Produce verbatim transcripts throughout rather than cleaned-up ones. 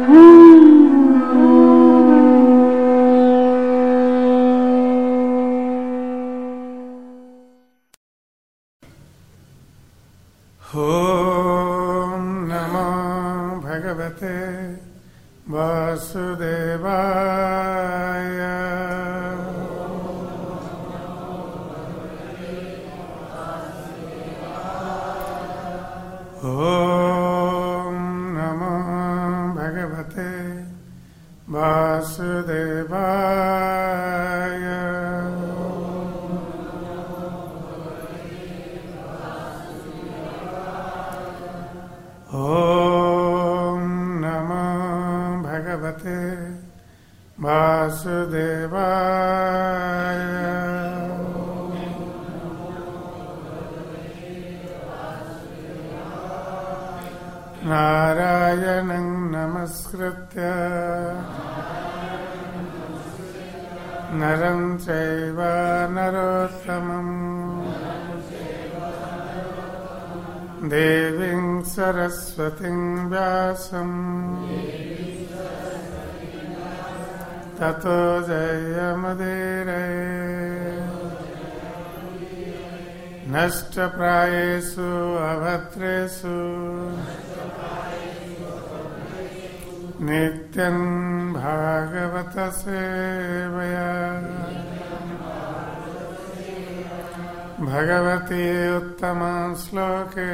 ओम नमो भगवते वासुदेवाय। ओम नमो भगवते वासुदेवाय। ओम नमो भगवते वासुदेवाय। नारायणं नमस्कृत्य नरं चैव नरोत्तमम् देवीं सरस्वतीं व्यासं ततो जयमुदीरये। नष्टप्रायेषु अभद्रेषु नित्यं भागवत सेवया। भगवती उत्तम श्लोके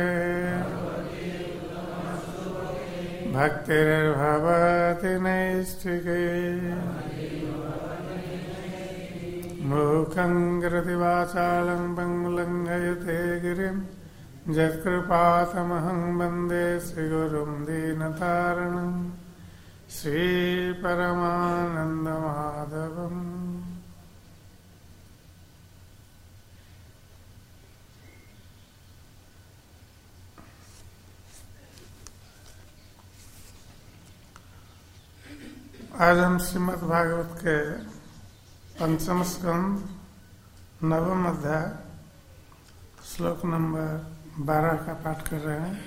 भक्तिर्भवति नैष्ठिके। मूकं करोति वाचालं पङ्गुं लङ्घयते गिरिं यत्कृपातमहं वन्दे श्रीगुरुं दीनतारिणं श्रीपरमानन्दमाधवम्। आज हम श्रीमद् भागवत के पंचम स्कंद नवम अध्याय श्लोक नंबर बारह का पाठ कर रहे हैं।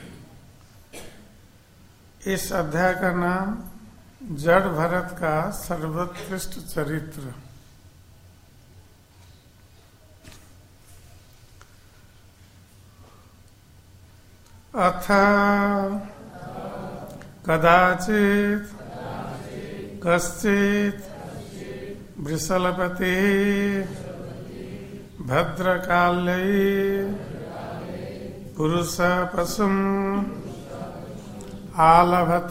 इस अध्याय का नाम जड़ भरत का सर्वोत्कृष्ट चरित्र। अथ कदाचित कश्चित् वृषलपति भद्रकाल्यै पुरुष पशुम् आलभत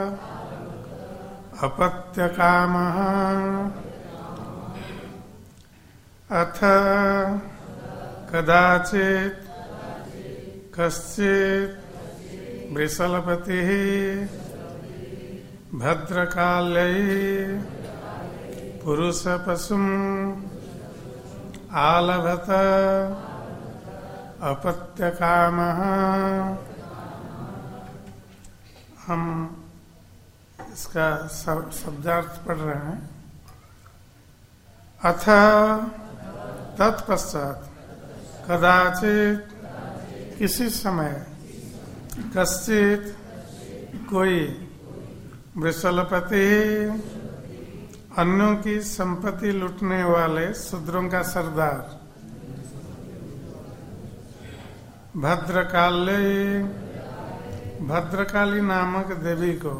अपत्यकामः। अथ कदाचित् कश्चित् वृषलपतिः भद्रकाल्यै पुरुष पशुम् आलभत अपत्यकामः। हम इसका शब्दार्थ पढ़ रहे हैं। अथ तत्पश्चात कदाचित किसी समय कश्चित कोई वृषलपति अन्यों की संपत्ति लूटने वाले शूद्रों का सरदार भद्रकाली भद्रकाली नामक देवी को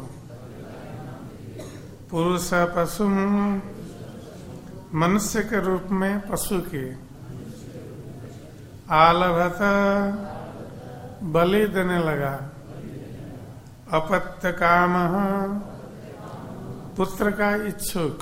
पुरुष पशु मनुष्य के रूप में पशु की आलभत बलि देने लगा। अपत्य काम पुत्र का इच्छुक।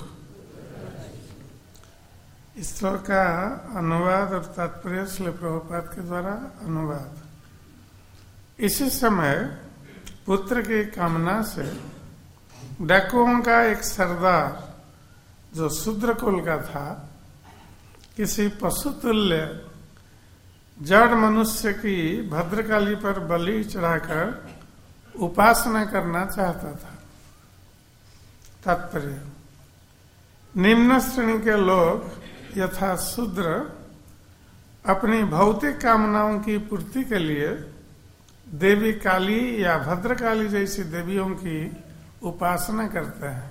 इस श्लोक का अनुवाद और तात्पर्य श्रील प्रभुपाद के द्वारा अनुवाद। इसी समय पुत्र की कामना से डाकुओं का एक सरदार जो शूद्र कुल का था किसी पशु तुल्य जड़ मनुष्य की भद्रकाली पर बलि चढ़ाकर उपासना करना चाहता था। तात्पर्य निम्न श्रेणी के लोग यथा शूद्र अपनी भौतिक कामनाओं की पूर्ति के लिए देवी काली या भद्रकाली जैसी देवियों की उपासना करते हैं।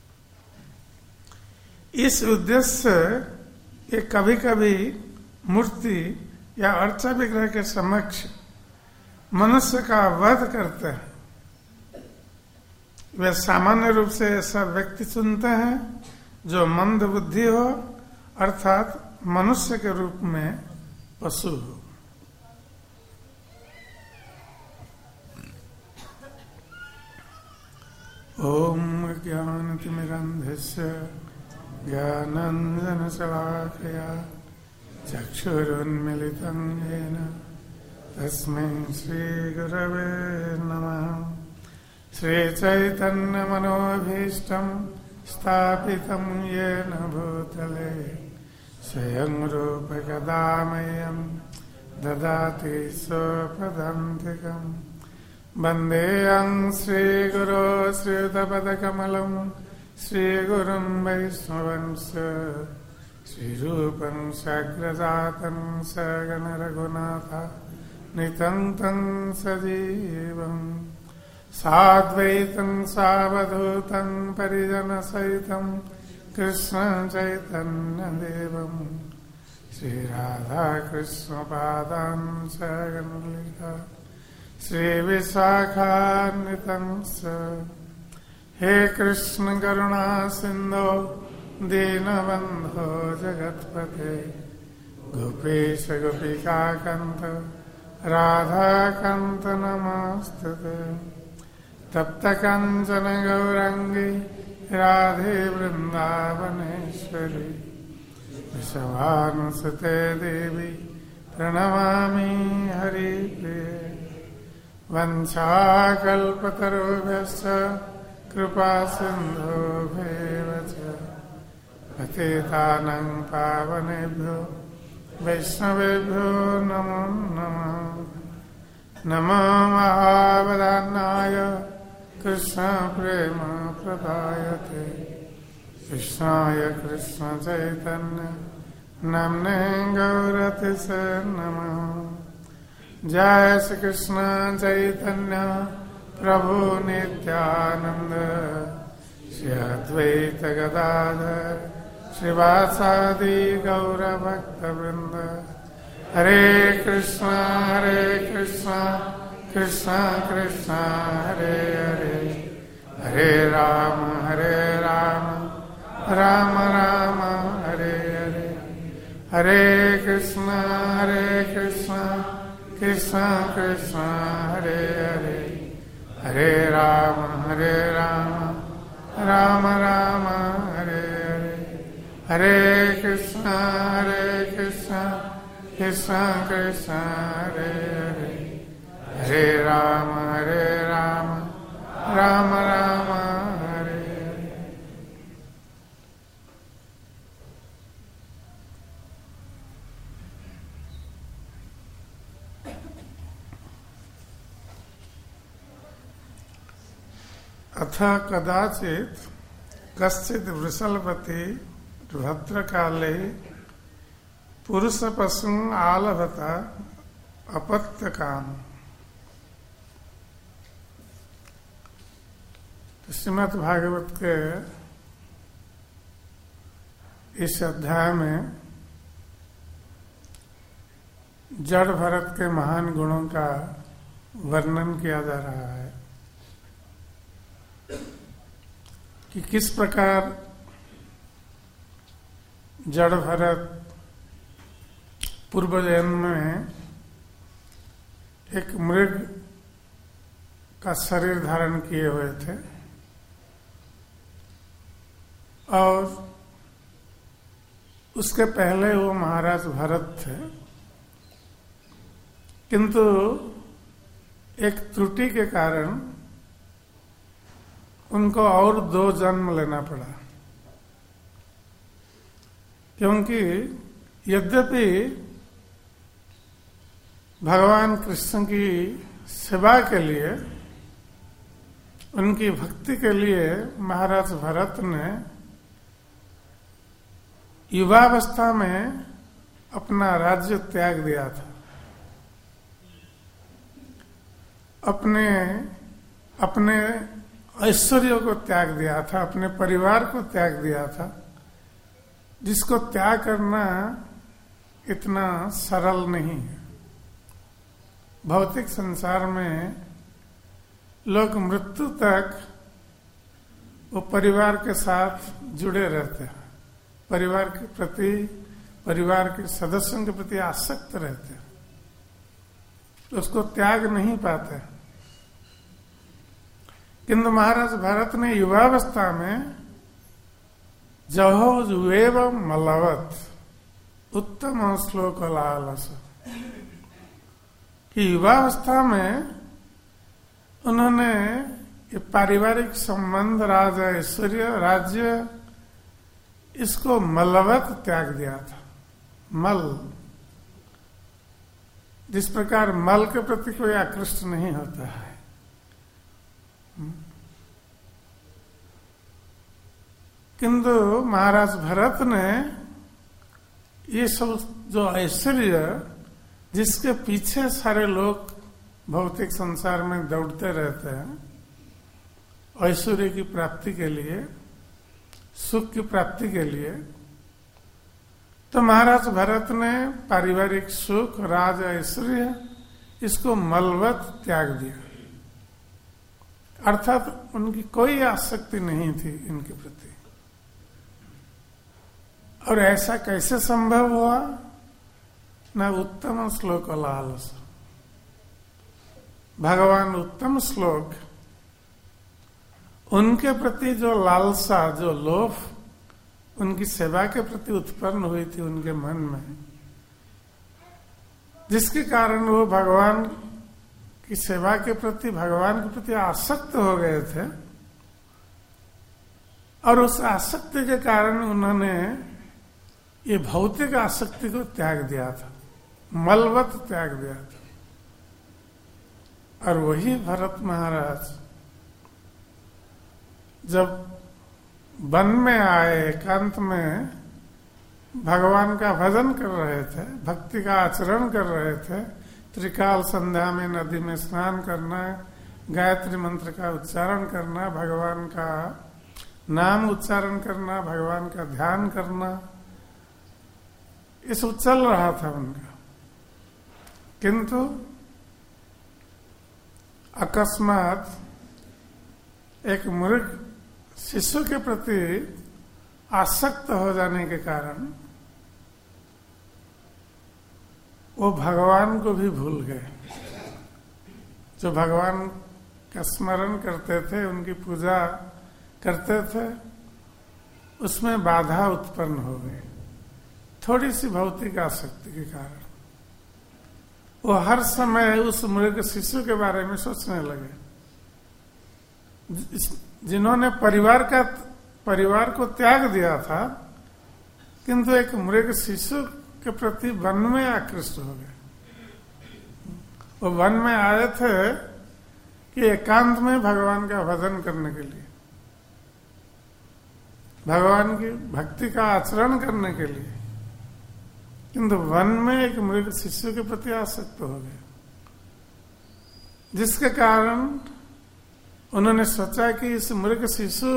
इस उद्देश्य से ये कभी कभी मूर्ति या अर्चा विग्रह के समक्ष मनुष्य का वध करते हैं। वे सामान्य रूप से ऐसा व्यक्ति चुनते हैं जो मंद बुद्धि हो, अर्थात मनुष्य के रूप में पशु हो। ओम ज्ञानतिमिरन्धस्य ज्ञानाञ्जनशलाकया चक्षुरुन्मिलितं येन तस्मै श्रीगुरवे नमः। श्रीचैतन्यमनोभीष्टं स्थापितं येन भूतले स्वयं रूप कदा मह्यं ददाति स्वपदान्तिकम्। वन्देऽहं श्रीगुरो श्रीयुतपदकमलं श्रीगुरुं वैष्णवंश श्रीरूपं साग्रजातं सगणरघुनाथ नितं तं सजीवम् साद्वैतं सावधूतं परिजनसहितं कृष्णं चैतन्यदेवं श्रीराधाकृष्णपादां सगणललिता श्रीविशाखान्वितं च। हे कृष्ण करुणा सिन्धो दीनबन्धो जगत्पते गोपेश गोपिकान्त राधाकान्त नमोऽस्तुते। तप्त काञ्चन गौराङ्गी राधे वृन्दावनेश्वरी वृषभानुसुते देवी प्रणमामि हरिप्रिये। वंशाकल्पतरुभ्यश्च कृपा सिन्धुभ्येव च पतितानां पावनेभ्यो वैष्णवेभ्यो नमो नमः। नमो महावदान्नाय कृष्णप्रेमप्रदायते कृष्णाय कृष्णचैतन्य नाम्ने गौरतिसे नमः। जय श्री कृष्ण चैतन्य प्रभु नित्यानंद श्री अद्वैत गदाधर श्रीवासादि गौर भक्त वृंद। हरे कृष्ण हरे कृष्ण कृष्ण कृष्ण हरे हरे हरे राम हरे राम राम राम हरे हरे। हरे कृष्ण हरे कृष्ण कृष्ण कृष्ण हरे हरे हरे राम हरे राम राम राम हरे हरे। हरे कृष्ण हरे कृष्ण कृष्ण कृष्ण हरे हरे हरे राम हरे राम राम राम हरे हरे। अथ कदाचित कश्चित वृषलपति भद्रकाले पुरुष पशु आलभता अपत्य काम। तो श्रीमद् भागवत के इस अध्याय में जड़ भरत के महान गुणों का वर्णन किया जा रहा है कि किस प्रकार जड़ भरत पूर्व जन्म में एक मृग का शरीर धारण किए हुए थे और उसके पहले वो महाराज भरत थे, किंतु एक त्रुटि के कारण उनको और दो जन्म लेना पड़ा, क्योंकि यद्यपि भगवान कृष्ण की सेवा के लिए, उनकी भक्ति के लिए महाराज भरत ने युवावस्था में अपना राज्य त्याग दिया था। अपने अपने ऐश्वर्य को त्याग दिया था, अपने परिवार को त्याग दिया था, जिसको त्याग करना इतना सरल नहीं है। भौतिक संसार में लोग मृत्यु तक वो परिवार के साथ जुड़े रहते हैं, परिवार के प्रति, परिवार के सदस्यों के प्रति आसक्त रहते हैं, तो उसको त्याग नहीं पाते। किंतु महाराज भरत ने युवावस्था में जहो जुवेव मलवत उत्तम श्लोक लालस कि युवावस्था में उन्होंने ये पारिवारिक संबंध, राज, ऐश्वर्य, राज्य, इसको मलवत त्याग दिया था। मल, जिस प्रकार मल के प्रति कोई आकृष्ट नहीं होता है, किंतु महाराज भरत ने ये सब जो ऐश्वर्य, जिसके पीछे सारे लोग भौतिक संसार में दौड़ते रहते हैं, ऐश्वर्य की प्राप्ति के लिए, सुख की प्राप्ति के लिए, तो महाराज भरत ने पारिवारिक सुख, राज, ऐश्वर्य, इसको मलवत त्याग दिया। अर्थात उनकी कोई आसक्ति नहीं थी इनके प्रति। और ऐसा कैसे संभव हुआ? न उत्तम श्लोक लालस, भगवान उत्तम श्लोक, उनके प्रति जो लालसा, जो लोभ उनकी सेवा के प्रति उत्पन्न हुई थी उनके मन में, जिसके कारण वो भगवान की सेवा के प्रति, भगवान के प्रति आसक्त हो गए थे, और उस आसक्ति के कारण उन्होंने ये भौतिक आसक्ति को त्याग दिया था, मलवत त्याग दिया था। और वही भरत महाराज जब वन में आए, एकांत में भगवान का भजन कर रहे थे, भक्ति का आचरण कर रहे थे, त्रिकाल संध्या में नदी में स्नान करना, गायत्री मंत्र का उच्चारण करना, भगवान का नाम उच्चारण करना, भगवान का ध्यान करना, ये सब चल रहा था उनका। किंतु अकस्मात एक मूर्ख शिशु के प्रति आसक्त हो जाने के कारण वो भगवान को भी भूल गए। जो भगवान का स्मरण करते थे, उनकी पूजा करते थे, उसमें बाधा उत्पन्न हो गई, थोड़ी सी भौतिक आसक्ति के कारण। वो हर समय उस मृग शिशु के बारे में सोचने लगे, जिन्होंने परिवार का परिवार को त्याग दिया था, किंतु एक मृग शिशु के प्रति वन में आकृष्ट हो गए। वो वन में आए थे कि एकांत में भगवान का भजन करने के लिए, भगवान की भक्ति का आचरण करने के लिए, किंतु वन में एक मृग शिशु के प्रति आसक्त हो गए, जिसके कारण उन्होंने सोचा कि इस मृग शिशु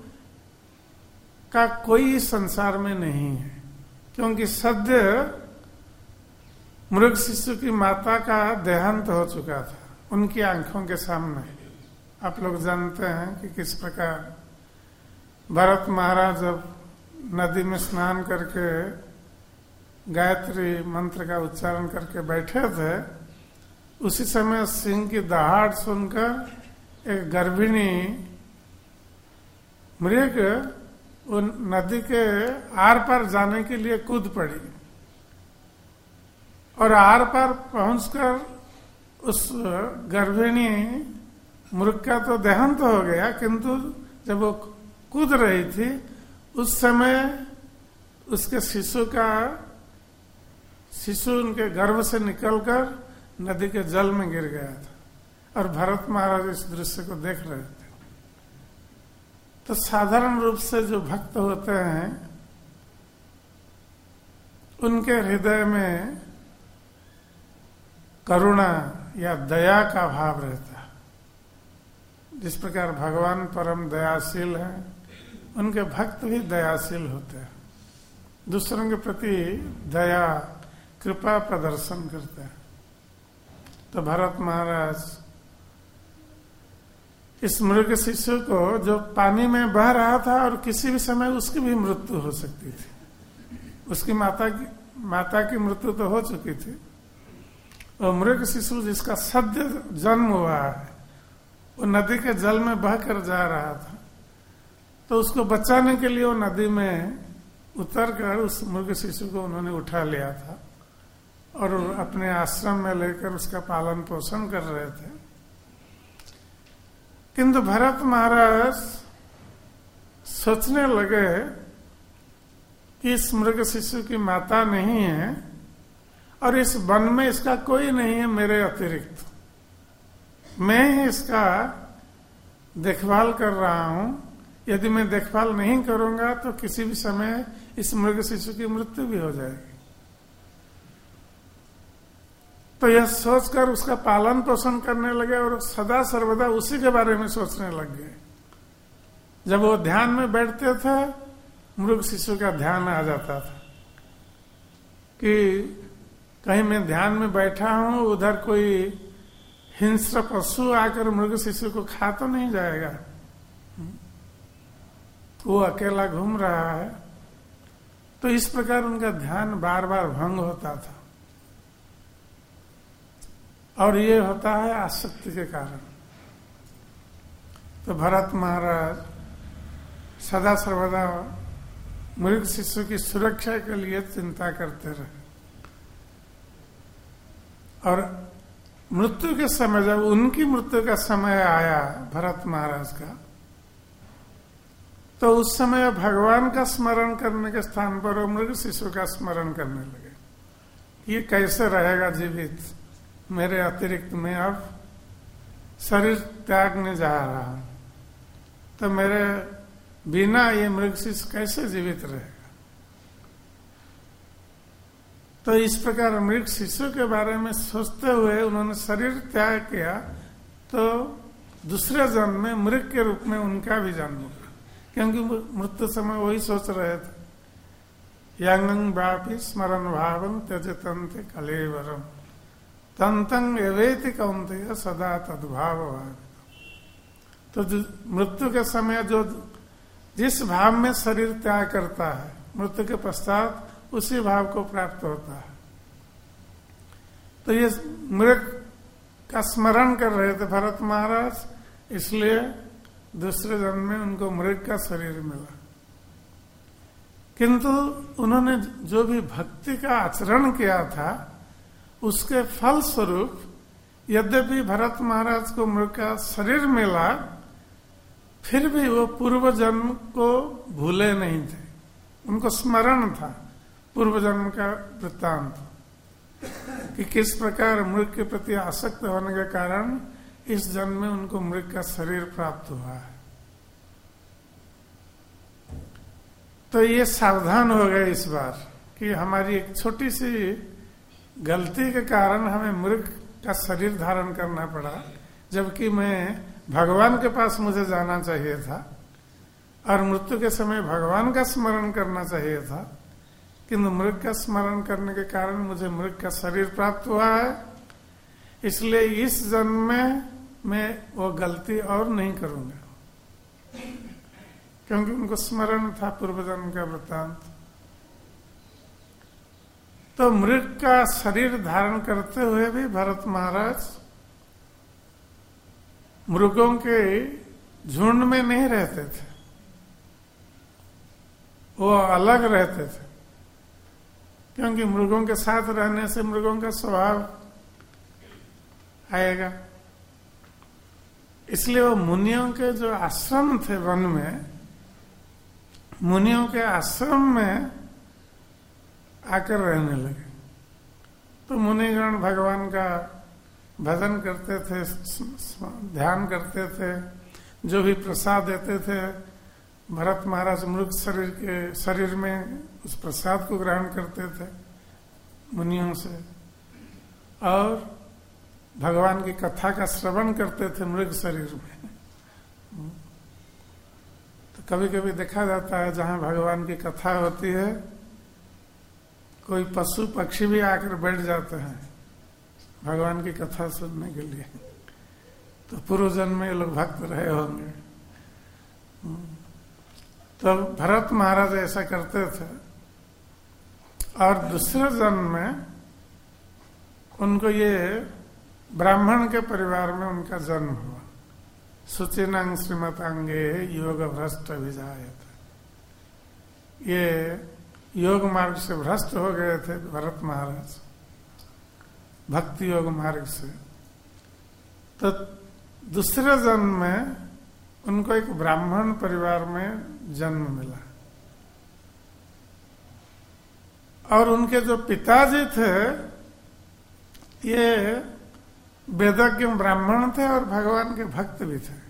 का कोई संसार में नहीं है, क्योंकि सद्य मृग शिशु की माता का देहांत हो चुका था उनकी आंखों के सामने। आप लोग जानते हैं कि किस प्रकार भरत महाराज जब नदी में स्नान करके गायत्री मंत्र का उच्चारण करके बैठे थे, उसी समय सिंह की दहाड़ सुनकर एक गर्भिणी मृग वो नदी के आर पार जाने के लिए कूद पड़ी, और आर पार पहुंचकर उस गर्भिणी मृग का तो देहांत हो गया, किंतु जब वो कूद रही थी उस समय उसके शिशु का शिशु उनके गर्भ से निकलकर नदी के जल में गिर गया था, और भरत महाराज इस दृश्य को देख रहे थे। तो साधारण रूप से जो भक्त होते हैं उनके हृदय में करुणा या दया का भाव रहता है, जिस प्रकार भगवान परम दयाशील हैं, उनके भक्त भी दयाशील होते हैं, दूसरों के प्रति दया कृपा प्रदर्शन करते हैं। तो भरत महाराज इस मृग शिशु को, जो पानी में बह रहा था और किसी भी समय उसकी भी मृत्यु हो सकती थी, उसकी माता की माता की मृत्यु तो हो चुकी थी, और मृग शिशु जिसका सद्य जन्म हुआ है, वो नदी के जल में बहकर जा रहा था, तो उसको बचाने के लिए वो नदी में उतर कर उस मृग शिशु को उन्होंने उठा लिया था और अपने आश्रम में लेकर उसका पालन पोषण कर रहे थे। किंतु भरत महाराज सोचने लगे कि इस मृग शिशु की माता नहीं है और इस वन में इसका कोई नहीं है मेरे अतिरिक्त, मैं ही इसका देखभाल कर रहा हूं। यदि मैं देखभाल नहीं करूंगा तो किसी भी समय इस मृग शिशु की मृत्यु भी हो जाएगी। तो यह सोचकर उसका पालन पोषण करने लगे और सदा सर्वदा उसी के बारे में सोचने लग गए। जब वो ध्यान में बैठते थे, मृग शिशु का ध्यान आ जाता था कि कहीं मैं ध्यान में बैठा हूं, उधर कोई हिंस्र पशु आकर मृग शिशु को खा तो नहीं जाएगा, वो अकेला घूम रहा है। तो इस प्रकार उनका ध्यान बार बार भंग होता था, और ये होता है आसक्ति के कारण। तो भरत महाराज सदा सर्वदा मृग शिशु की सुरक्षा के लिए चिंता करते रहे, और मृत्यु के समय, जब उनकी मृत्यु का समय आया भरत महाराज का, तो उस समय भगवान का स्मरण करने के स्थान पर वो मृग शिशु का स्मरण करने लगे। ये कैसे रहेगा जीवित, मेरे अतिरिक्त मैं अब शरीर त्यागने जा रहा हूं, तो मेरे बिना ये मृग शिशु कैसे जीवित रहेगा। तो इस प्रकार मृग शिशु के बारे में सोचते हुए उन्होंने शरीर त्याग किया, तो दूसरे जन्म में मृग के रूप में उनका भी जन्म हुआ, क्योंकि मृत्यु समय वही सोच रहे थे। यंगं व्यापी स्मरण भावं त्यजतन्ते कलेवरम तंतं एवेति कौन्तेय सदा तद्भाव भाव। तो मृत्यु के समय जो जिस भाव में शरीर त्याग करता है, मृत्यु के पश्चात उसी भाव को प्राप्त होता है। तो ये मृग का स्मरण कर रहे थे भरत महाराज, इसलिए दूसरे जन्म में उनको मृग का शरीर मिला। किंतु उन्होंने जो भी भक्ति का आचरण किया था, उसके फल स्वरूप यद्यपि भरत महाराज को मृग का शरीर मिला, फिर भी वो पूर्व जन्म को भूले नहीं थे, उनको स्मरण था पूर्व जन्म का वृत्तांत, कि किस प्रकार मृग के प्रति आसक्त होने के कारण इस जन्म में उनको मृग का शरीर प्राप्त हुआ है। तो ये सावधान हो गए इस बार कि हमारी एक छोटी सी गलती के कारण हमें मृग का शरीर धारण करना पड़ा, जबकि मैं भगवान के पास मुझे जाना चाहिए था और मृत्यु के समय भगवान का स्मरण करना चाहिए था, किंतु मृग का स्मरण करने के कारण मुझे मृग का शरीर प्राप्त हुआ है। इसलिए इस जन्म में मैं वो गलती और नहीं करूंगा, क्योंकि उनको स्मरण था पूर्व जन्म का वृत्तांत। तो मृग का शरीर धारण करते हुए भी भरत महाराज मृगों के झुंड में नहीं रहते थे, वो अलग रहते थे, क्योंकि मृगों के साथ रहने से मृगों का स्वभाव आएगा। इसलिए वो मुनियों के जो आश्रम थे वन में, मुनियों के आश्रम में आकर रहने लगे। तो मुनिगण भगवान का भजन करते थे, ध्यान करते थे, जो भी प्रसाद देते थे भरत महाराज मृग शरीर के शरीर में उस प्रसाद को ग्रहण करते थे मुनियों से, और भगवान की कथा का श्रवण करते थे मृग शरीर में। तो कभी कभी देखा जाता है जहाँ भगवान की कथा होती है, कोई पशु पक्षी भी आकर बैठ जाते हैं भगवान की कथा सुनने के लिए। तो पूर्व जन्म में ये लोग भक्त रहे होंगे। तो भरत महाराज ऐसा करते थे। और दूसरे जन्म में उनको ये ब्राह्मण के परिवार में उनका जन्म हुआ। सुचिनांग श्रीमतांगे योग भ्रष्ट विजायत। ये योग मार्ग से भ्रष्ट हो गए थे भरत महाराज, भक्ति योग मार्ग से। तो दूसरे जन्म में उनको एक ब्राह्मण परिवार में जन्म मिला। और उनके जो पिताजी थे ये वेदज्ञ ब्राह्मण थे और भगवान के भक्त भी थे।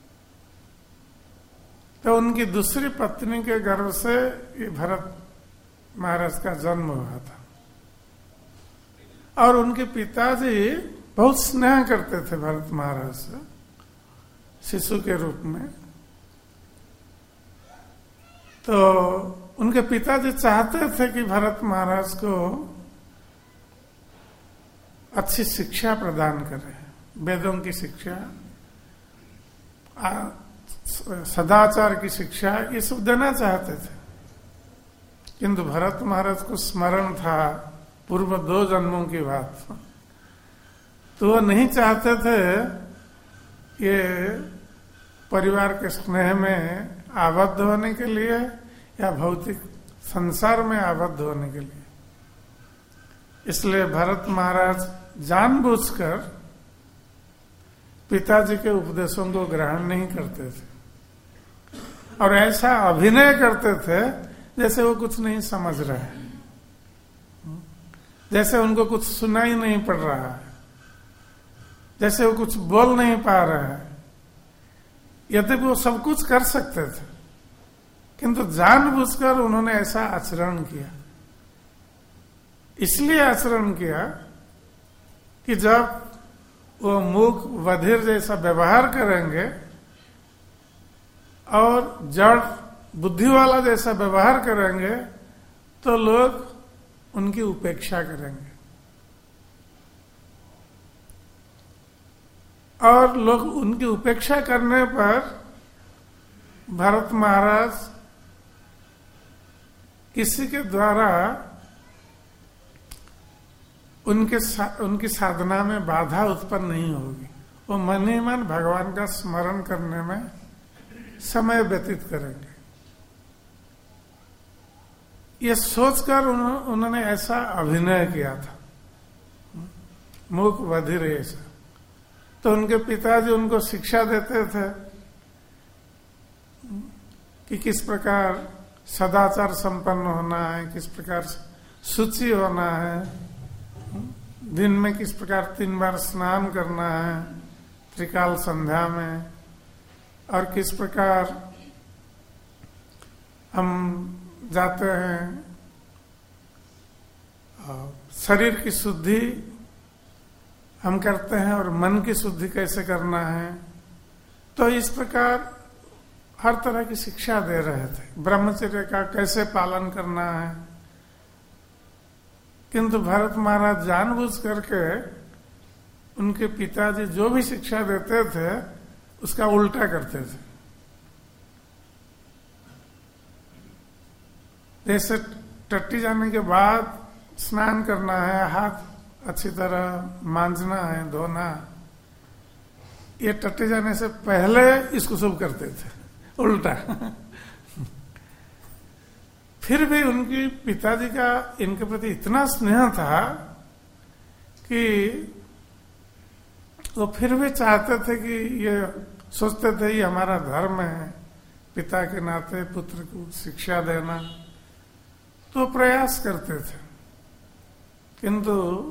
तो उनकी दूसरी पत्नी के गर्भ से ये भरत महाराज का जन्म हुआ था। और उनके पिताजी बहुत स्नेह करते थे भरत महाराज से शिशु के रूप में। तो उनके पिताजी चाहते थे कि भरत महाराज को अच्छी शिक्षा प्रदान करें, वेदों की शिक्षा, सदाचार की शिक्षा, ये सब देना चाहते थे। किंतु भरत महाराज को स्मरण था पूर्व दो जन्मों की बात, तो वो नहीं चाहते थे ये परिवार के स्नेह में आबद्ध होने के लिए या भौतिक संसार में आबद्ध होने के लिए। इसलिए भरत महाराज जानबूझकर पिताजी के उपदेशों को ग्रहण नहीं करते थे और ऐसा अभिनय करते थे जैसे वो कुछ नहीं समझ रहे हैं, जैसे उनको कुछ सुनाई नहीं पड़ रहा है, जैसे वो कुछ बोल नहीं पा रहे हैं। यद्यपि वो सब कुछ कर सकते थे किंतु जानबूझकर उन्होंने ऐसा आचरण किया। इसलिए आचरण किया कि जब वो मूक बधिर जैसा व्यवहार करेंगे और जड़ बुद्धि वाला जैसा व्यवहार करेंगे तो लोग उनकी उपेक्षा करेंगे और लोग उनकी उपेक्षा करने पर भरत महाराज किसी के द्वारा उनके सा, उनकी साधना में बाधा उत्पन्न नहीं होगी। वो मन ही मन भगवान का स्मरण करने में समय व्यतीत करेंगे। ये सोचकर उन्होंने ऐसा अभिनय किया था, मूक बधिर ऐसा। तो उनके पिताजी उनको शिक्षा देते थे कि किस प्रकार सदाचार संपन्न होना है, किस प्रकार शुचि होना है, दिन में किस प्रकार तीन बार स्नान करना है त्रिकाल संध्या में, और किस प्रकार हम जाते हैं शरीर की शुद्धि हम करते हैं और मन की शुद्धि कैसे करना है। तो इस प्रकार हर तरह की शिक्षा दे रहे थे, ब्रह्मचर्य का कैसे पालन करना है। किंतु भरत महाराज जानबूझ करके उनके पिताजी जो भी शिक्षा देते थे उसका उल्टा करते थे। जैसे टट्टी जाने के बाद स्नान करना है, हाथ अच्छी तरह मांजना है, धोना, ये टट्टी जाने से पहले इसको सब करते थे उल्टा। फिर भी उनकी पिताजी का इनके प्रति इतना स्नेह था कि वो फिर भी चाहते थे कि ये सोचते थे ये हमारा धर्म है, पिता के नाते पुत्र को शिक्षा देना, तो प्रयास करते थे। किंतु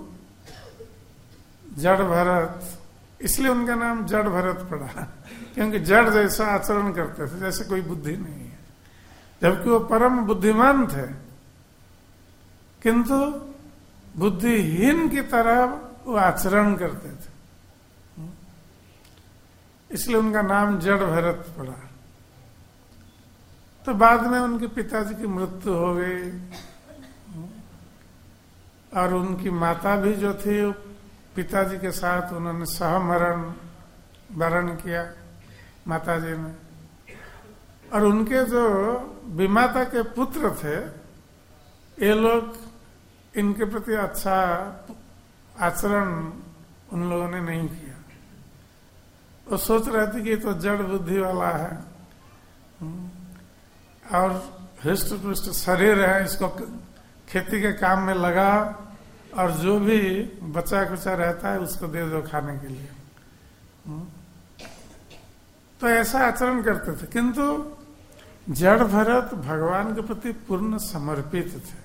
जड़ भरत, इसलिए उनका नाम जड़ भरत पड़ा, क्योंकि जड़ जैसा आचरण करते थे, जैसे कोई बुद्धि नहीं है, जबकि वो परम बुद्धिमान थे किंतु बुद्धिहीन की तरह वो आचरण करते थे। इसलिए उनका नाम जड़ भरत पड़ा। तो बाद में उनके पिताजी की मृत्यु हो गई और उनकी माता भी जो थी पिताजी के साथ उन्होंने सहमरण वरण किया माताजी ने। और उनके जो विमाता के पुत्र थे ये लोग इनके प्रति अच्छा आचरण उन लोगों ने नहीं किया। वो सोच रहे थे कि ये तो जड़ बुद्धि वाला है और हृष्ट पुष्ट शरीर है, इसको खेती के काम में लगा और जो भी बचा कुचा रहता है उसको दे दो खाने के लिए। तो ऐसा आचरण करते थे। किंतु जड़ भरत भगवान के प्रति पूर्ण समर्पित थे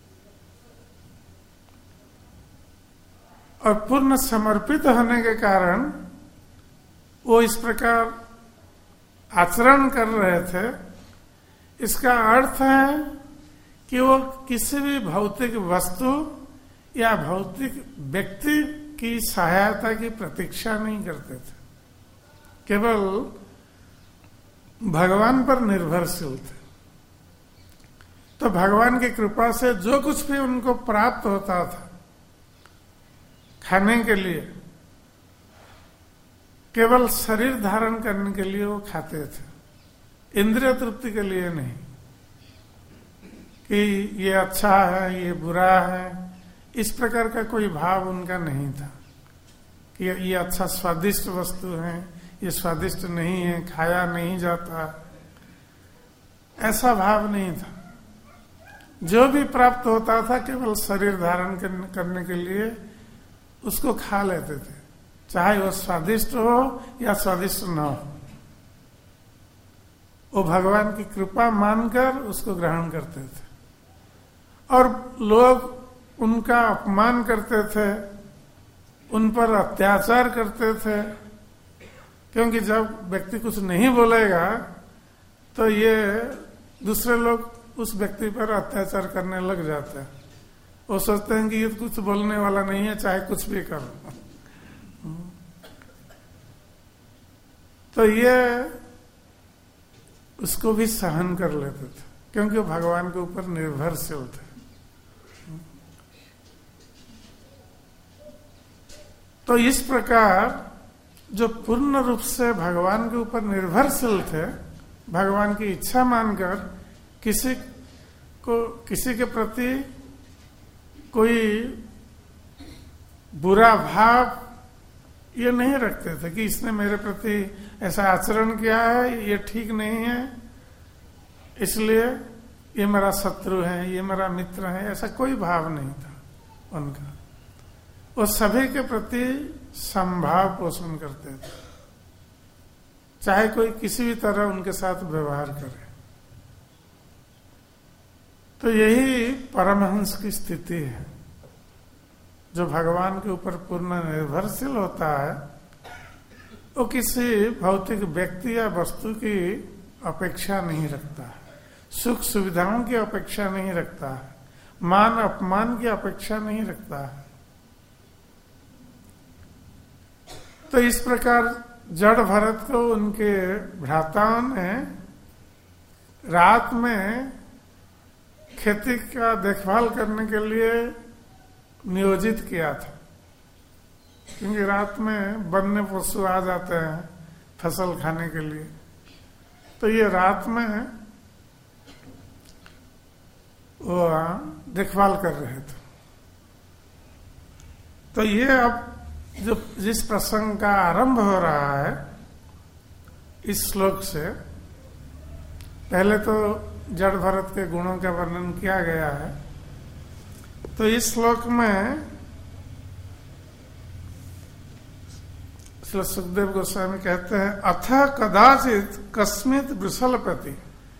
और पूर्ण समर्पित होने के कारण वो इस प्रकार आचरण कर रहे थे। इसका अर्थ है कि वो किसी भी भौतिक वस्तु या भौतिक व्यक्ति की सहायता की प्रतीक्षा नहीं करते थे, केवल भगवान पर निर्भरशील थे। तो भगवान की कृपा से जो कुछ भी उनको प्राप्त होता था खाने के लिए, केवल शरीर धारण करने के लिए वो खाते थे, इंद्रिय तृप्ति के लिए नहीं कि ये अच्छा है ये बुरा है, इस प्रकार का कोई भाव उनका नहीं था कि ये अच्छा स्वादिष्ट वस्तु है ये स्वादिष्ट नहीं है खाया नहीं जाता, ऐसा भाव नहीं था। जो भी प्राप्त होता था केवल शरीर धारण करने के लिए उसको खा लेते थे, चाहे वो स्वादिष्ट हो या स्वादिष्ट न हो। वो भगवान की कृपा मानकर उसको ग्रहण करते थे और लोग उनका अपमान करते थे, उन पर अत्याचार करते थे, क्योंकि जब व्यक्ति कुछ नहीं बोलेगा तो ये दूसरे लोग उस व्यक्ति पर अत्याचार करने लग जाते हैं। वो सोचते हैं कि ये कुछ बोलने वाला नहीं है, चाहे कुछ भी करो। तो ये उसको भी सहन कर लेते थे क्योंकि वो भगवान के ऊपर निर्भरशील थे। तो इस प्रकार जो पूर्ण रूप से भगवान के ऊपर निर्भरशील थे, भगवान की इच्छा मानकर किसी को किसी के प्रति कोई बुरा भाव ये नहीं रखते थे कि इसने मेरे प्रति ऐसा आचरण किया है, ये ठीक नहीं है, इसलिए ये मेरा शत्रु है, ये मेरा मित्र है, ऐसा कोई भाव नहीं था उनका। वो सभी के प्रति समभाव पोषण करते थे, चाहे कोई किसी भी तरह उनके साथ व्यवहार करे। तो यही परमहंस की स्थिति है। जो भगवान के ऊपर पूर्ण निर्भरशील होता है वो किसी भौतिक व्यक्ति या वस्तु की अपेक्षा नहीं रखता है, सुख सुविधाओं की अपेक्षा नहीं रखता है, मान अपमान की अपेक्षा नहीं रखता है। तो इस प्रकार जड़ भरत को उनके भ्राताओं ने रात में खेती का देखभाल करने के लिए नियोजित किया था, क्योंकि रात में वन्य पशु आ जाते हैं फसल खाने के लिए। तो ये रात में वो देखभाल कर रहे थे। तो ये अब जो जिस प्रसंग का आरंभ हो रहा है इस श्लोक से, पहले तो जड़ भरत के गुणों का वर्णन किया गया है। तो इस श्लोक में सुखदेव गोस्वामी कहते हैं, अथ कदाचित कस्मित वृषलपति।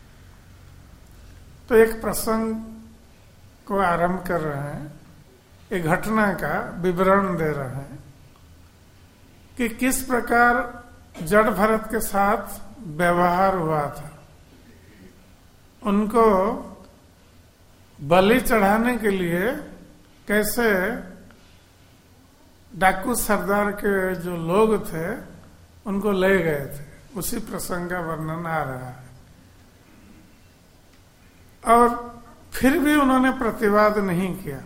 तो एक प्रसंग को आरंभ कर रहे हैं, एक घटना का विवरण दे रहे हैं कि किस प्रकार जड़ भरत के साथ व्यवहार हुआ था। उनको बलि चढ़ाने के लिए कैसे डाकू सरदार के जो लोग थे उनको ले गए थे। उसी प्रसंग का वर्णन आ रहा है। और फिर भी उन्होंने प्रतिवाद नहीं किया।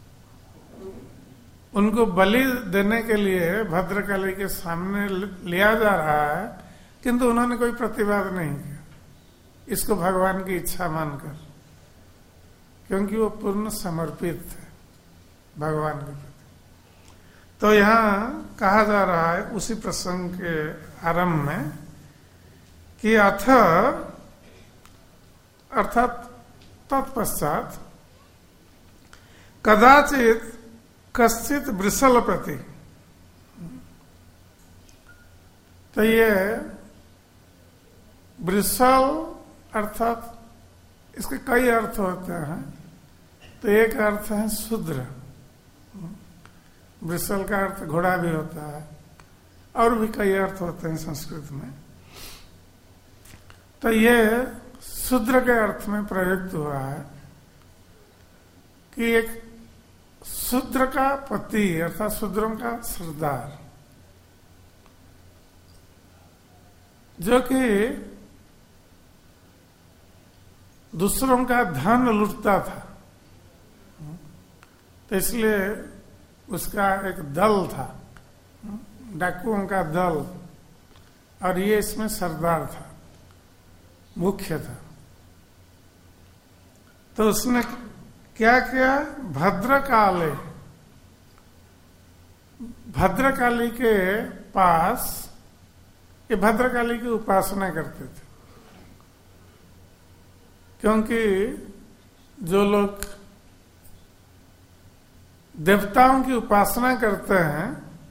उनको बलि देने के लिए भद्रकाली के सामने लिया जा रहा है, किंतु उन्होंने कोई प्रतिवाद नहीं किया, इसको भगवान की इच्छा मानकर, क्योंकि वो पूर्ण समर्पित थे भगवान के प्रति। तो यहाँ कहा जा रहा है उसी प्रसंग के आरंभ में कि अथ अर्थात तत्पश्चात कदाचित कश्चित वृषल प्रति, तो ये वृषल अर्थात इसके कई अर्थ होते हैं। तो एक अर्थ है शूद्र, वृषल का अर्थ घोड़ा भी होता है, और भी कई अर्थ होते हैं संस्कृत में। तो ये शूद्र के अर्थ में प्रयुक्त हुआ है कि एक शूद्र का पति अर्थात शूद्रों का सरदार, जो कि दूसरों का धन लूटता था, तो इसलिए उसका एक दल था, डाकुओं का दल, और ये इसमें सरदार था, मुख्य था। तो उसने क्या किया, भद्रकाली भद्रकाली के पास, ये भद्रकाली की उपासना करते थे, क्योंकि जो लोग देवताओं की उपासना करते हैं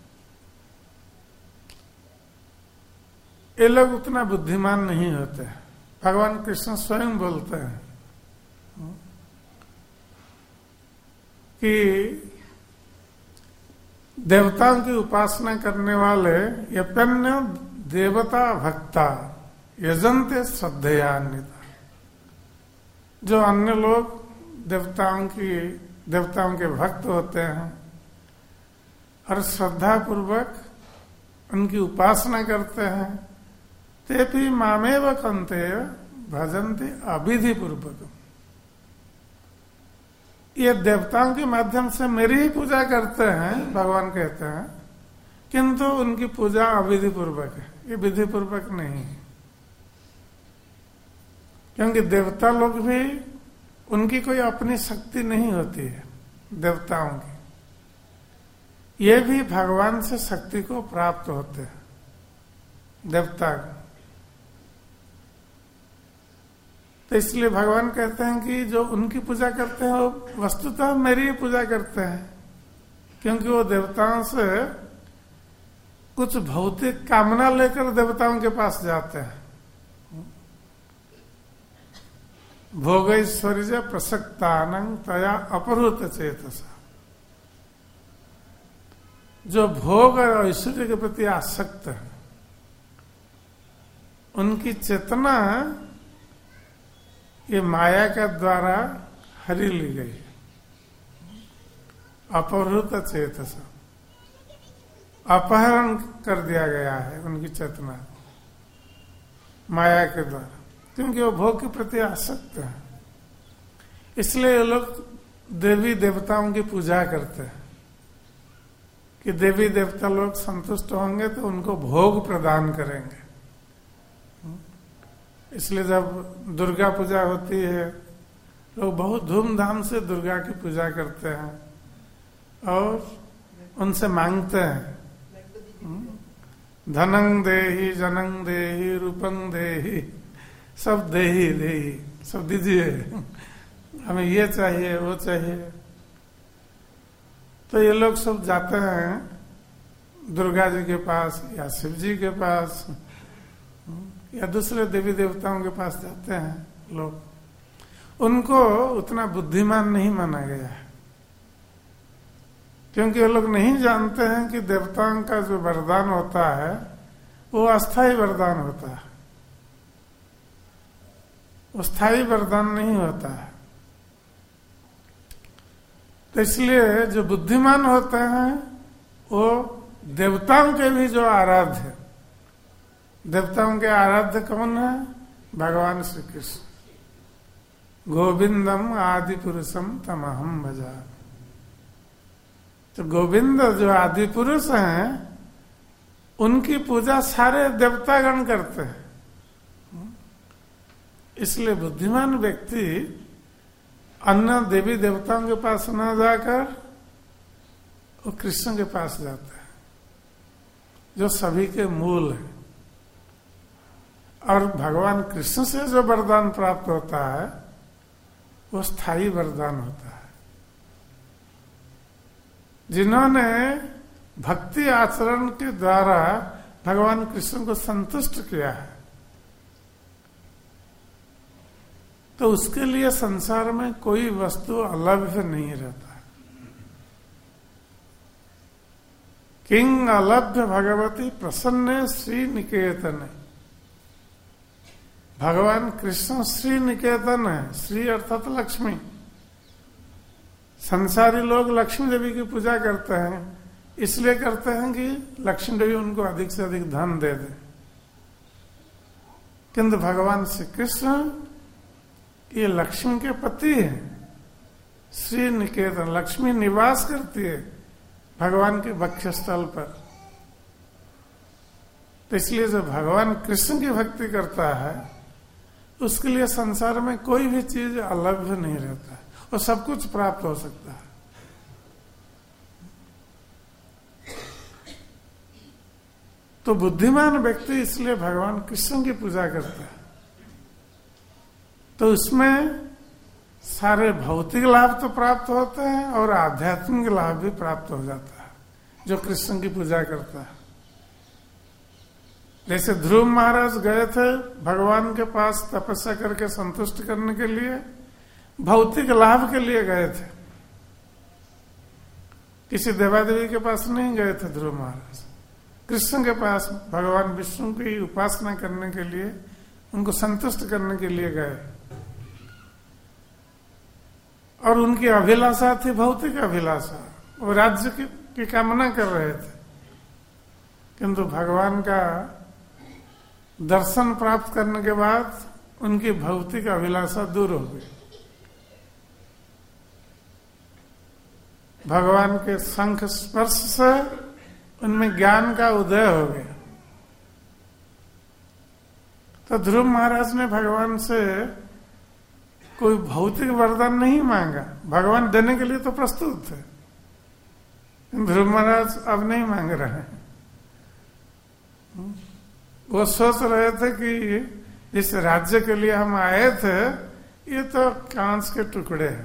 ये लोग उतना बुद्धिमान नहीं होते। भगवान कृष्ण स्वयं बोलते हैं कि देवताओं की उपासना करने वाले यपन्य देवता भक्ता यजन्ते श्रद्धयान्विता, जो अन्य लोग देवताओं की देवताओं के भक्त होते हैं और श्रद्धा पूर्वक उनकी उपासना करते हैं, ते भी मामेव कंते भजन्ते अविधि पूर्वक, ये देवताओं के माध्यम से मेरी ही पूजा करते हैं, भगवान कहते हैं, किंतु उनकी पूजा अविधि पूर्वक है, ये विधि पूर्वक नहीं है। क्योंकि देवता लोग भी, उनकी कोई अपनी शक्ति नहीं होती है देवताओं की, ये भी भगवान से शक्ति को प्राप्त होते हैं देवता। तो इसलिए भगवान कहते हैं कि जो उनकी पूजा करते हैं वो वस्तुतः मेरी ही पूजा करते हैं, क्योंकि वो देवताओं से कुछ भौतिक कामना लेकर देवताओं के पास जाते हैं। भोगैश्वर्य प्रसक्तानंग तया अपहृत चेतसा, जो भोग और ऐश्वर्य के प्रति आसक्त है उनकी चेतना ये माया के द्वारा हरी ली गई, अपहृत चेतसा, अपहरण कर दिया गया है उनकी चेतना माया के द्वारा, क्योंकि वो भोग के प्रति आसक्त है। इसलिए ये लोग देवी देवताओं की पूजा करते हैं कि देवी देवता लोग संतुष्ट होंगे तो उनको भोग प्रदान करेंगे। इसलिए जब दुर्गा पूजा होती है लोग बहुत धूमधाम से दुर्गा की पूजा करते हैं और उनसे मांगते हैं, धनंग देहि जनंग देहि रूपंग देहि, सब देहि देहि, सब दीजिए, हमें ये चाहिए वो चाहिए। तो ये लोग सब जाते हैं दुर्गा जी के पास या शिव जी के पास या दूसरे देवी देवताओं के पास जाते हैं लोग। उनको उतना बुद्धिमान नहीं माना गया है, क्योंकि वो लोग नहीं जानते हैं कि देवताओं का जो वरदान होता है वो अस्थाई वरदान होता है, वो स्थायी वरदान नहीं होता है। तो इसलिए जो बुद्धिमान होते हैं वो देवताओं के भी जो आराध्य देवताओं के आराध्य कौन है? भगवान श्री कृष्ण। गोविंदम आदि पुरुषम तमहम भजा। तो गोविंद जो आदि पुरुष हैं उनकी पूजा सारे देवतागण करते हैं। इसलिए बुद्धिमान व्यक्ति अन्य देवी देवताओं के पास न जाकर वो कृष्ण के पास जाता है जो सभी के मूल है। और भगवान कृष्ण से जो वरदान प्राप्त होता है वो स्थायी वरदान होता है। जिन्होंने भक्ति आचरण के द्वारा भगवान कृष्ण को संतुष्ट किया है तो उसके लिए संसार में कोई वस्तु अलभ्य नहीं रहता। किंग अलभ्य भगवती प्रसन्न श्री निकेतन। भगवान कृष्ण श्री निकेतन है। श्री अर्थात लक्ष्मी। संसारी लोग लक्ष्मी देवी की पूजा करते हैं, इसलिए करते हैं कि लक्ष्मी देवी उनको अधिक से अधिक धन दे दे। किंतु भगवान श्री कृष्ण ये लक्ष्मी के पति है। श्री निकेतन, लक्ष्मी निवास करती है भगवान के वक्षस्थल पर। तो इसलिए जो भगवान कृष्ण की भक्ति करता है उसके लिए संसार में कोई भी चीज अलभ्य नहीं रहता है और सब कुछ प्राप्त हो सकता है। तो बुद्धिमान व्यक्ति इसलिए भगवान कृष्ण की पूजा करता है तो उसमें सारे भौतिक लाभ तो प्राप्त होते हैं और आध्यात्मिक लाभ भी प्राप्त हो जाता है जो कृष्ण की पूजा करता है। जैसे ध्रुव महाराज गए थे भगवान के पास तपस्या करके संतुष्ट करने के लिए, भौतिक लाभ के लिए गए थे, किसी देवादेवी के पास नहीं गए थे ध्रुव महाराज। कृष्ण के पास भगवान विष्णु की उपासना करने के लिए, उनको संतुष्ट करने के लिए गए और उनकी अभिलाषा थी भौतिक अभिलाषा, वो राज्य की, की कामना कर रहे थे। किंतु भगवान का दर्शन प्राप्त करने के बाद उनकी भौतिक अभिलाषा दूर हो गई। भगवान के शंख स्पर्श से उनमें ज्ञान का उदय हो गया। तो ध्रुव महाराज ने भगवान से कोई भौतिक वरदान नहीं मांगा, भगवान देने के लिए तो प्रस्तुत थे। ध्रुव महाराज अब नहीं मांग रहे हैं। वो सोच रहे थे कि इस राज्य के लिए हम आए थे, ये तो कांच के टुकड़े हैं,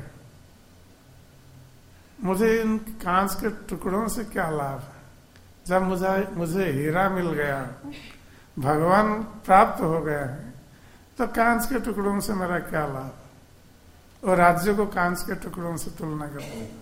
मुझे इन कांच के टुकड़ों से क्या लाभ है। जब मुझे मुझे हीरा मिल गया, भगवान प्राप्त हो गया है, तो कांच के टुकड़ों से मेरा क्या लाभ। और राज्य को कांच के टुकड़ों से तुलना करते हैं।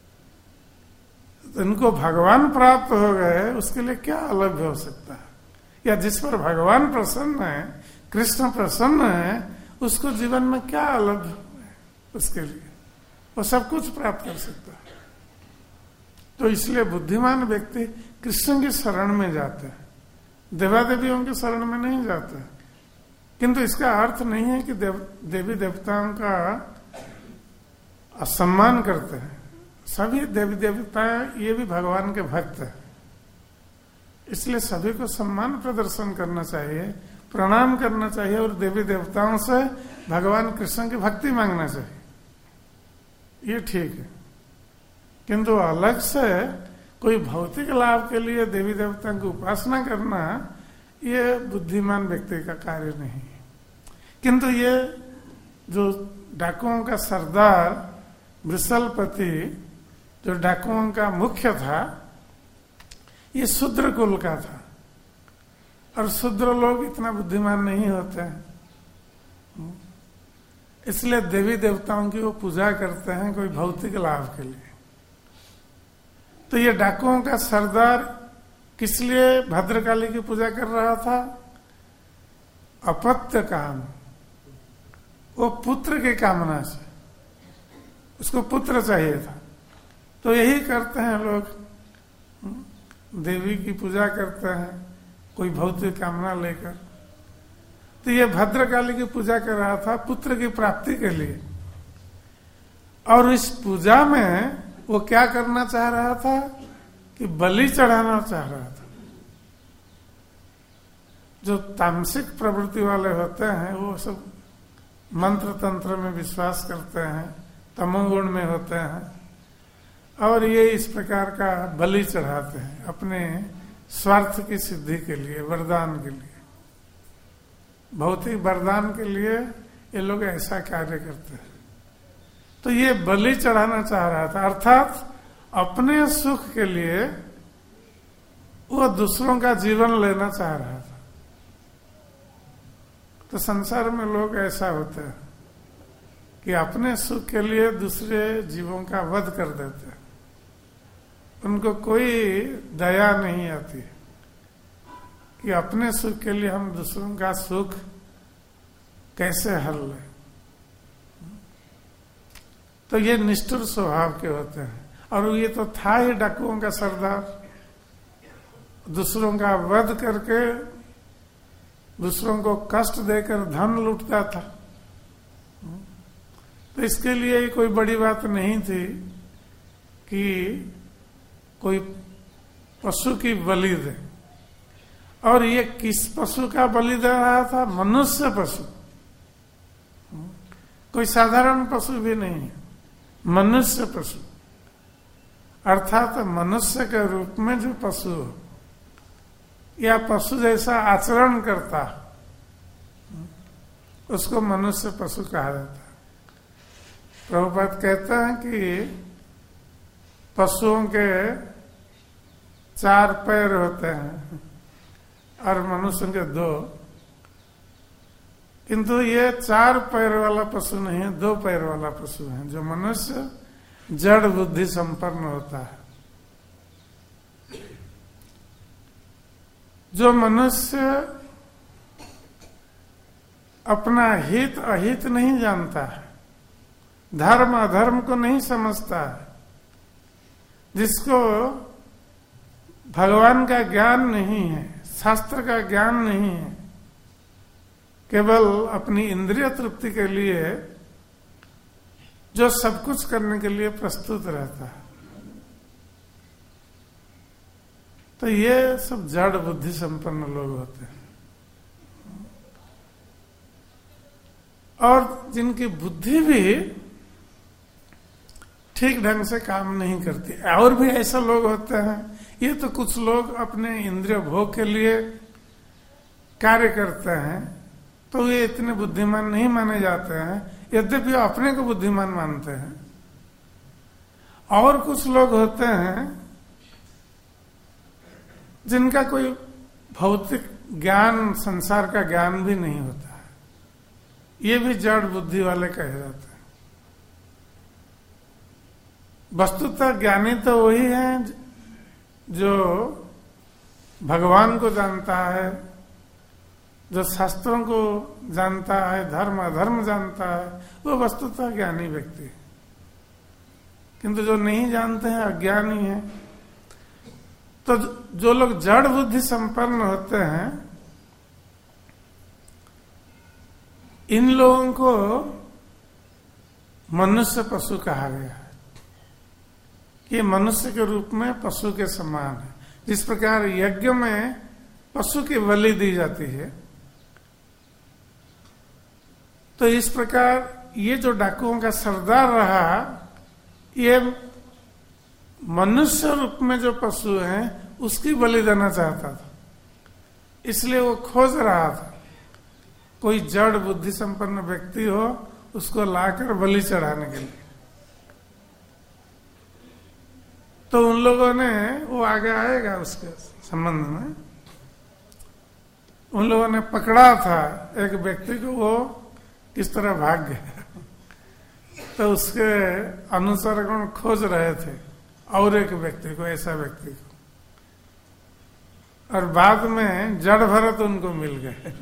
तो इनको भगवान प्राप्त हो गए, उसके लिए क्या अलग हो सकता है। या जिस पर भगवान प्रसन्न है, कृष्ण प्रसन्न है, उसको जीवन में क्या अलग है उसके लिए, वो सब कुछ प्राप्त कर सकता है। तो इसलिए बुद्धिमान व्यक्ति कृष्ण की शरण में जाते हैं, देवादेवियों की शरण में नहीं जाते। किंतु इसका अर्थ नहीं है कि देव, देवी देवताओं का असम्मान करते हैं। सभी देवी देवता ये भी भगवान के भक्त हैं, इसलिए सभी को सम्मान प्रदर्शन करना चाहिए, प्रणाम करना चाहिए और देवी देवताओं से भगवान कृष्ण की भक्ति मांगना चाहिए, ये ठीक है। किंतु अलग से कोई भौतिक लाभ के लिए देवी देवताओं की उपासना करना, ये बुद्धिमान व्यक्ति का कार्य नहीं है। किंतु ये जो डाकुओं का सरदार वृषलपति, जो डाकुओं का मुख्य था, ये शूद्र कुल का था और शूद्र लोग इतना बुद्धिमान नहीं होते हैं, इसलिए देवी देवताओं की वो पूजा करते हैं कोई भौतिक लाभ के लिए। तो ये डाकुओं का सरदार किस लिए भद्रकाली की पूजा कर रहा था? अपत्य काम, वो पुत्र की कामना से, उसको पुत्र चाहिए था। तो यही करते हैं लोग, देवी की पूजा करते हैं, कोई भौतिक कामना लेकर। तो ये भद्रकाली की पूजा कर रहा था पुत्र की प्राप्ति के लिए, और इस पूजा में वो क्या करना चाह रहा था कि बलि चढ़ाना चाह रहा था। जो तामसिक प्रवृत्ति वाले होते हैं वो सब मंत्र तंत्र में विश्वास करते हैं, तमोगुण में होते हैं, और ये इस प्रकार का बलि चढ़ाते हैं अपने स्वार्थ की सिद्धि के लिए, वरदान के लिए, भौतिक वरदान के लिए ये लोग ऐसा कार्य करते हैं। तो ये बलि चढ़ाना चाह रहा था, अर्थात अपने सुख के लिए वो दूसरों का जीवन लेना चाह रहा था। तो संसार में लोग ऐसा होते हैं कि अपने सुख के लिए दूसरे जीवों का वध कर देते हैं, उनको कोई दया नहीं आती कि अपने सुख के लिए हम दूसरों का सुख कैसे हल लें। तो ये निष्ठुर स्वभाव के होते हैं, और ये तो था ही डाकुओं का सरदार, दूसरों का वध करके दूसरों को कष्ट देकर धन लूटता था। तो इसके लिए कोई बड़ी बात नहीं थी कि कोई पशु की बलि दे। और ये किस पशु का बलि दे रहा था? मनुष्य पशु, कोई साधारण पशु भी नहीं, मनुष्य पशु, अर्थात मनुष्य के रूप में जो पशु हो या पशु जैसा आचरण करता उसको मनुष्य पशु कहा जाता है। प्रभुपाद कहते हैं कि पशुओं के चार पैर होते हैं और मनुष्य के दो, किंतु ये चार पैर वाला पशु नहीं है, दो पैर वाला पशु है। जो मनुष्य जड़ बुद्धि संपन्न होता है, जो मनुष्य अपना हित अहित नहीं जानता है, धर्म अधर्म को नहीं समझता है, जिसको भगवान का ज्ञान नहीं है, शास्त्र का ज्ञान नहीं है, केवल अपनी इंद्रिय तृप्ति के लिए जो सब कुछ करने के लिए प्रस्तुत रहता है, तो ये सब जड़ बुद्धि संपन्न लोग होते हैं। और जिनकी बुद्धि भी ठीक ढंग से काम नहीं करती। और भी ऐसे लोग होते हैं, ये तो कुछ लोग अपने इंद्रिय भोग के लिए कार्य करते हैं, तो ये इतने बुद्धिमान नहीं माने जाते हैं, यद्यपि अपने को बुद्धिमान मानते हैं। और कुछ लोग होते हैं जिनका कोई भौतिक ज्ञान, संसार का ज्ञान भी नहीं होता है, ये भी जड़ बुद्धि वाले कहे जाते हैं। वस्तुतः ज्ञानी तो वही है जो भगवान को जानता है, जो शास्त्रों को जानता है, धर्म अधर्म जानता है, वो वस्तुतः ज्ञानी व्यक्ति है। किंतु जो नहीं जानते हैं, अज्ञानी है। तो जो लोग जड़ बुद्धि संपन्न होते हैं, इन लोगों को मनुष्य पशु कहा गया है। ये मनुष्य के रूप में पशु के समान है। जिस प्रकार यज्ञ में पशु की बलि दी जाती है, तो इस प्रकार ये जो डाकुओं का सरदार रहा, ये मनुष्य रूप में जो पशु हैं उसकी बलि देना चाहता था। इसलिए वो खोज रहा था कोई जड़ बुद्धि संपन्न व्यक्ति हो, उसको लाकर बलि चढ़ाने के लिए। तो उन लोगों ने, वो आगे आएगा उसके संबंध में, उन लोगों ने पकड़ा था एक व्यक्ति को, वो किस तरह भाग गया। तो उसके अनुसरण खोज रहे थे और एक व्यक्ति को, ऐसा व्यक्ति को, और बाद में जड़ भरत उनको मिल गए।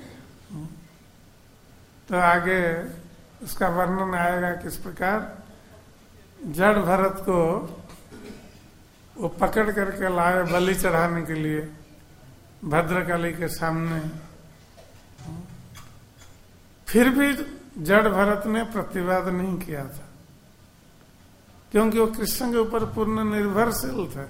तो आगे उसका वर्णन आएगा किस प्रकार जड़ भरत को वो पकड़ करके लाए बलि चढ़ाने के लिए। भद्रकाली के सामने, फिर भी जड़ भरत ने प्रतिवाद नहीं किया था, क्योंकि वो कृष्ण के ऊपर पूर्ण निर्भरशील थे।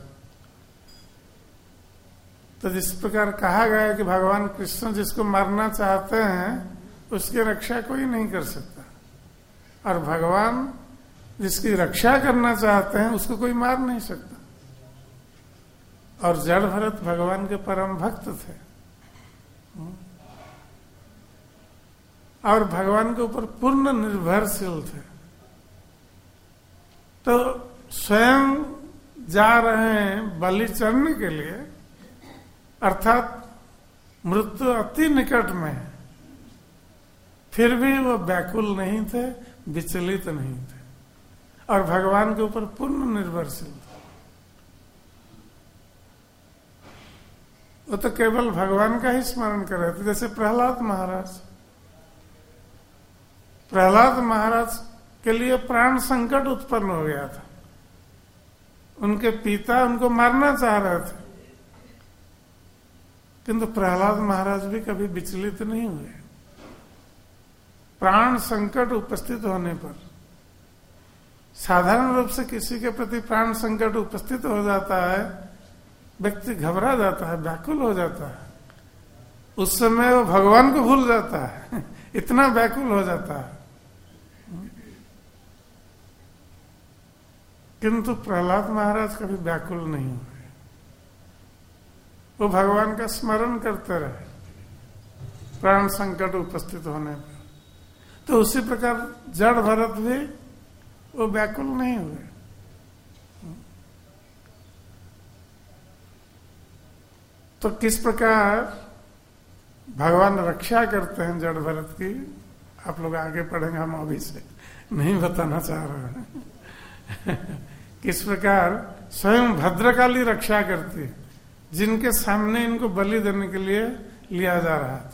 तो जिस प्रकार कहा गया है कि भगवान कृष्ण जिसको मारना चाहते हैं उसकी रक्षा कोई नहीं कर सकता, और भगवान जिसकी रक्षा करना चाहते हैं उसको कोई मार नहीं सकता। और जड़ भरत भगवान के परम भक्त थे और भगवान के ऊपर पूर्ण निर्भरशील थे। तो स्वयं जा रहे हैं बलि चढ़ने के लिए, अर्थात मृत्यु अति निकट में है, फिर भी वो व्याकुल नहीं थे, विचलित नहीं थे और भगवान के ऊपर पूर्ण निर्भरशील थे। वो तो केवल भगवान का ही स्मरण कर रहे थे। जैसे प्रहलाद महाराज, प्रहलाद महाराज के लिए प्राण संकट उत्पन्न हो गया था। उनके पिता उनको मारना चाह रहे थे, किंतु प्रहलाद महाराज भी कभी विचलित नहीं हुए। प्राण संकट उपस्थित होने पर, साधारण रूप से किसी के प्रति प्राण संकट उपस्थित हो जाता है, व्यक्ति घबरा जाता है, व्याकुल हो जाता है, उस समय वो भगवान को भूल जाता है, इतना व्याकुल हो जाता है। किंतु प्रहलाद महाराज कभी व्याकुल नहीं हुए, वो भगवान का स्मरण करते रहे प्राण संकट उपस्थित होने पर। तो उसी प्रकार जड़ भरत भी वो व्याकुल नहीं हुए। तो किस प्रकार भगवान रक्षा करते हैं जड़ भरत की, आप लोग आगे पढ़ेंगे, हम अभी से नहीं बताना चाह रहे हैं। किस प्रकार स्वयं भद्रकाली रक्षा करती है, जिनके सामने इनको बलि देने के लिए लिया जा रहा था।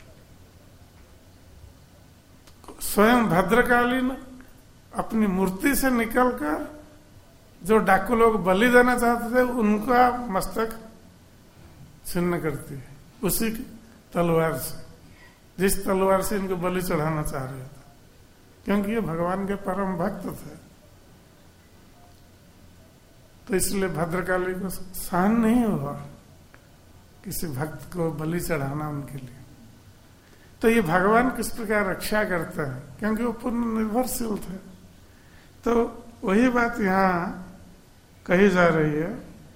स्वयं भद्रकाली अपनी मूर्ति से निकलकर जो डाकू लोग बलि देना चाहते थे उनका मस्तक छिन्न करती है उसी तलवार से, जिस तलवार से इनको बलि चढ़ाना चाह रहे थे, क्योंकि ये भगवान के परम भक्त थे। तो इसलिए भद्रकाली को सहन नहीं हुआ किसी भक्त को बलि चढ़ाना उनके लिए। तो ये भगवान किस प्रकार रक्षा करते हैं, क्योंकि वो पूर्ण निर्भरशील थे। तो वही बात यहाँ कही जा रही है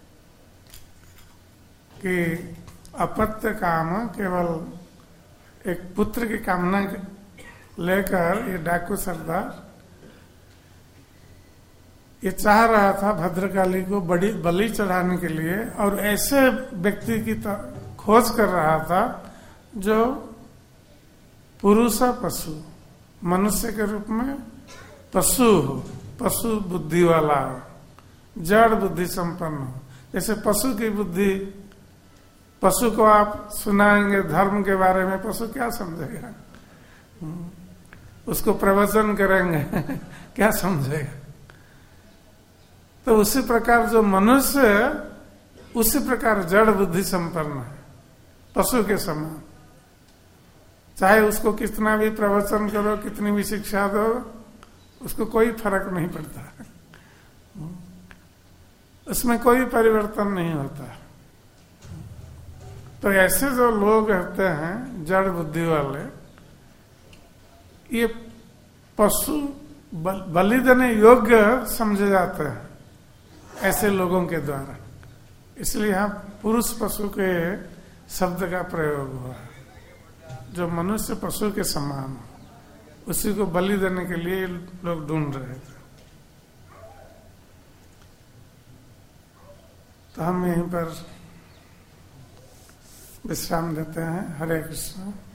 कि अपत्य काम, केवल एक पुत्र की कामना लेकर ये डाकू सरदार ये चाह रहा था भद्रकाली को बड़ी बलि चढ़ाने के लिए, और ऐसे व्यक्ति की खोज कर रहा था जो पुरुष पशु, मनुष्य के रूप में पशु हो, पशु बुद्धि वाला हो, जड़ बुद्धि संपन्न हो। जैसे पशु की बुद्धि, पशु को आप सुनाएंगे धर्म के बारे में, पशु क्या समझेगा? उसको प्रवचन करेंगे क्या समझेगा? तो उसी प्रकार जो मनुष्य, उसी प्रकार जड़ बुद्धि संपन्न है, पशु के समान। चाहे उसको कितना भी प्रवचन करो, कितनी भी शिक्षा दो, उसको कोई फर्क नहीं पड़ता, उसमें कोई परिवर्तन नहीं होता। तो ऐसे जो लोग रहते हैं जड़ बुद्धि वाले, ये पशु बलि देने योग्य समझे जाते हैं ऐसे लोगों के द्वारा। इसलिए यहाँ पुरुष पशु के शब्द का प्रयोग हुआ, जो मनुष्य पशु के समान हो, उसी को बलि देने के लिए लोग ढूंढ रहे थे। तो हम यहीं पर विश्राम देते हैं। हरे कृष्ण।